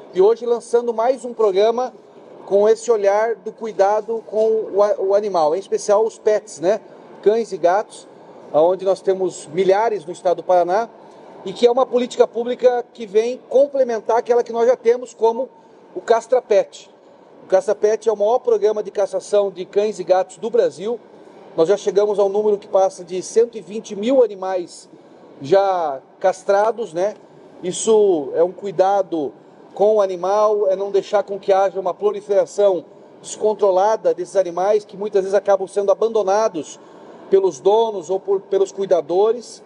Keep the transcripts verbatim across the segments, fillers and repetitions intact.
E hoje lançando mais um programa com esse olhar do cuidado com o, o animal, em especial os pets, né? Cães e gatos, onde nós temos milhares no estado do Paraná, e que é uma política pública que vem complementar aquela que nós já temos, como o Castra Pet. O Castra Pet é o maior programa de castração de cães e gatos do Brasil. Nós já chegamos a um número que passa de cento e vinte mil animais já castrados, né? Isso é um cuidado com o animal, é não deixar com que haja uma proliferação descontrolada desses animais que muitas vezes acabam sendo abandonados pelos donos ou por, pelos cuidadores,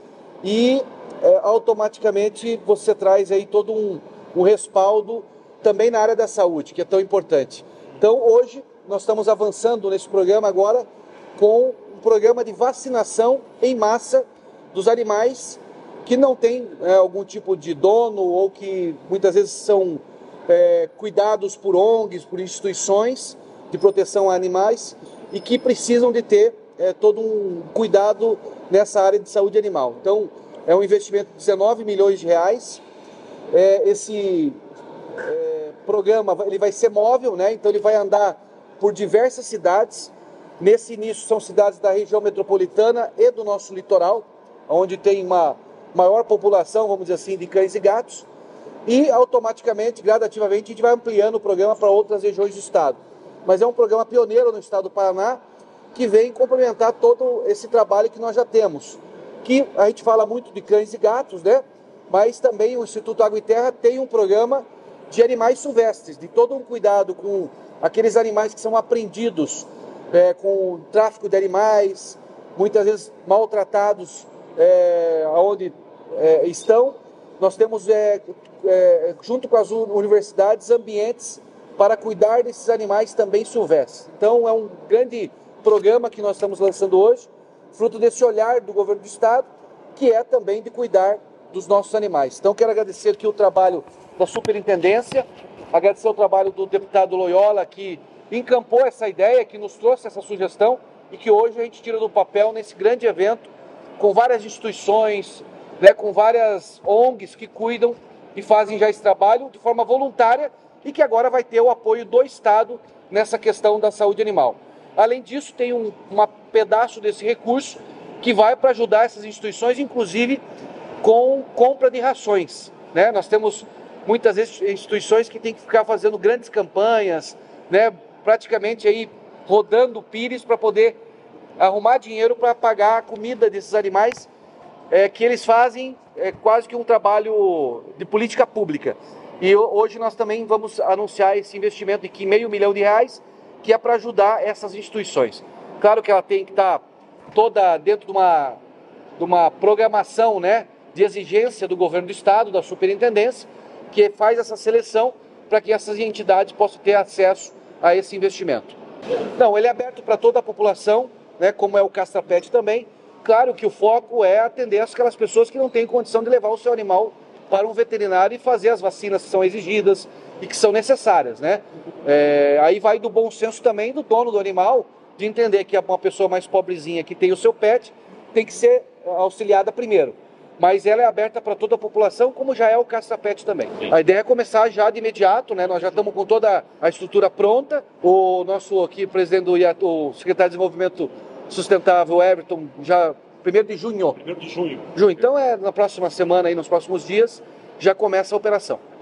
e é, automaticamente você traz aí todo um, um respaldo também na área da saúde, que é tão importante. Então hoje nós estamos avançando nesse programa agora com um programa de vacinação em massa dos animais que não têm é, algum tipo de dono ou que muitas vezes são é, cuidados por O N Gs, por instituições de proteção a animais e que precisam de ter é, todo um cuidado nessa área de saúde animal. Então, é um investimento de dezenove milhões de reais. É, esse é, programa ele vai ser móvel, né? Então ele vai andar por diversas cidades. Nesse início são cidades da região metropolitana e do nosso litoral, onde tem uma maior população, vamos dizer assim, de cães e gatos, e automaticamente, gradativamente, a gente vai ampliando o programa para outras regiões do estado. Mas é um programa pioneiro no estado do Paraná, que vem complementar todo esse trabalho que nós já temos. Que a gente fala muito de cães e gatos, né? Mas também o Instituto Água e Terra tem um programa de animais silvestres, de todo um cuidado com aqueles animais que são apreendidos é, com tráfico de animais, muitas vezes maltratados é, onde é, estão. Nós temos, é, é, junto com as universidades, ambientes para cuidar desses animais também silvestres. Então é um grande programa que nós estamos lançando hoje, fruto desse olhar do governo do estado, que é também de cuidar dos nossos animais. Então quero agradecer aqui o trabalho da superintendência, agradecer o trabalho do deputado Loyola, que encampou essa ideia, que nos trouxe essa sugestão e que hoje a gente tira do papel nesse grande evento, com várias instituições, né, com várias O N Gs que cuidam e fazem já esse trabalho de forma voluntária e que agora vai ter o apoio do Estado nessa questão da saúde animal. Além disso, tem um uma pedaço desse recurso que vai para ajudar essas instituições, inclusive com compra de rações, né? Nós temos muitas vezes instituições que têm que ficar fazendo grandes campanhas, né, praticamente aí rodando o pires para poder arrumar dinheiro para pagar a comida desses animais, é, que eles fazem é, quase que um trabalho de política pública. E hoje nós também vamos anunciar esse investimento de meio milhão de reais, que é para ajudar essas instituições. Claro que ela tem que estar toda dentro de uma, de uma programação, né, de exigência do governo do estado, da superintendência, que faz essa seleção para que essas entidades possam ter acesso a esse investimento. Não, ele é aberto para toda a população, né, como é o Castra Pet também. Claro que o foco é atender aquelas pessoas que não têm condição de levar o seu animal para um veterinário e fazer as vacinas que são exigidas e que são necessárias, né? É, aí vai do bom senso também do dono do animal, de entender que uma pessoa mais pobrezinha que tem o seu pet tem que ser auxiliada primeiro. Mas ela é aberta para toda a população, como já é o Castra Pet também. Sim. A ideia é começar já de imediato, né? Nós já estamos com toda a estrutura pronta. O nosso aqui presidente do I A T, o secretário de Desenvolvimento Sustentável, Everton, já primeiro de junho. primeiro de junho. Junho. Então é na próxima semana, aí, nos próximos dias, já começa a operação.